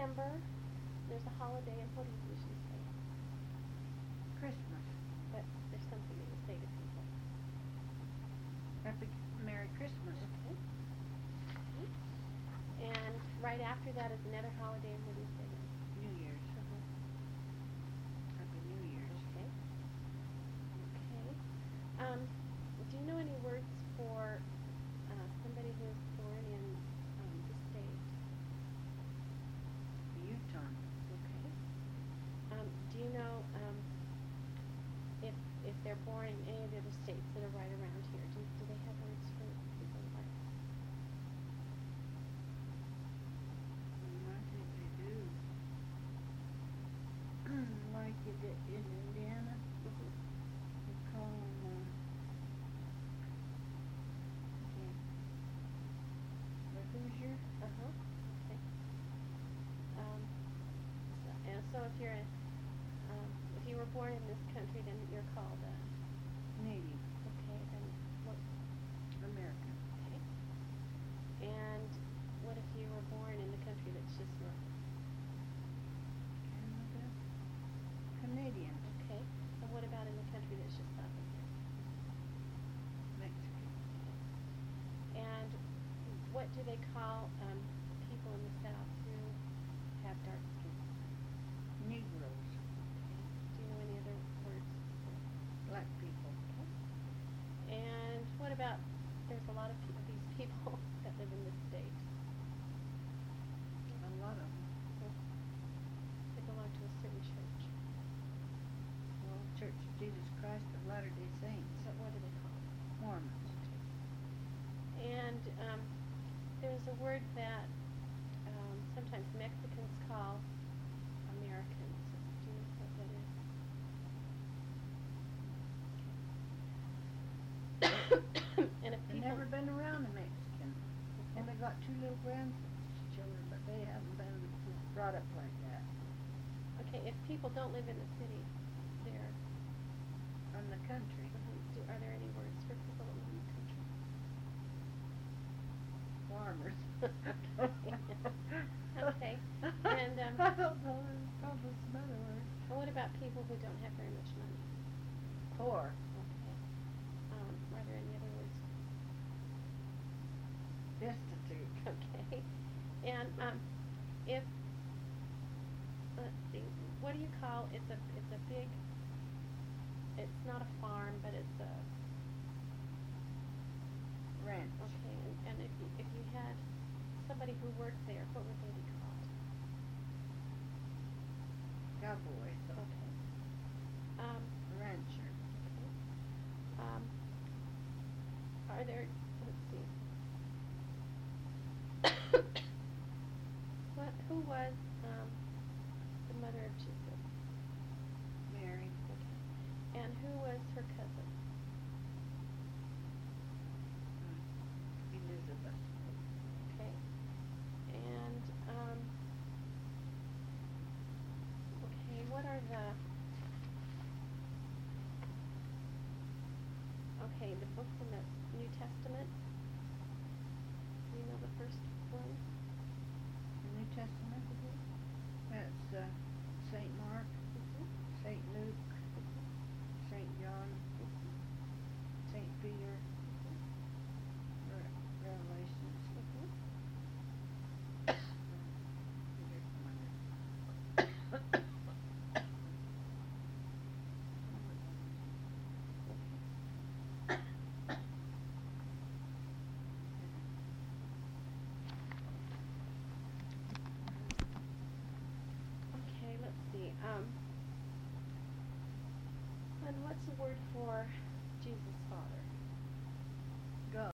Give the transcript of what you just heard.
December, there's a holiday, and what do you usually say? Christmas. But there's something that you say to people. Happy Merry Christmas. Okay. And right after that is another holiday, and what do you say then? New Year's. Happy New Year's. Okay. Okay. Do you know any words for somebody who is born in the state? Utah. Okay. Do you know if they're born in any of the other states that are right around here? Do they have words for people like? I think they do. Like you did in Indiana. They call them, the Hoosier. Okay. So if you're if you were born in this country, then you're called Native okay. Then what? American. Okay. And what if you were born in the country that's just north? Canada. Canadian. Okay. And what about in the country that's just south of here? Mexican. And what do they call people in the South who have dark skin? Negroes. Okay. Do you know any other words? Black people. Okay. And what about, there's a lot of these people that live in this state. A lot of them. They belong to a certain church. Well, Church of Jesus Christ of Latter-day Saints. So what do they call it? Mormons. And there's a word that sometimes Mexicans call Americans. Do you know what that is? And if I've people never been around a Mexican. Only got 2 little grandchildren, but they haven't been brought up like that. Okay, if people don't live in the city, they're From the country. are there any words for people that live in the country? Farmers. Okay. And I don't know. There's probably some other words. and what about people who don't have very much money? Poor. Okay. Are there any other words? Destitute. Okay. And if let's see, what do you call it's a big, it's not a farm, but it's a Ranch. okay. And if you had somebody who worked there, what would they be called? Cowboy. Okay. Rancher. Okay. Are there? Let's see. Who was the mother of Jesus? Mary. Okay. And who was her cousin? Elizabeth. Okay. And okay, what are the the books in the New Testament? Do you know the first one? The New Testament? That's St. Mark, St. Luke, St. John, St. Peter, Revelations. Okay, let's see. And what's the word for Jesus' Father?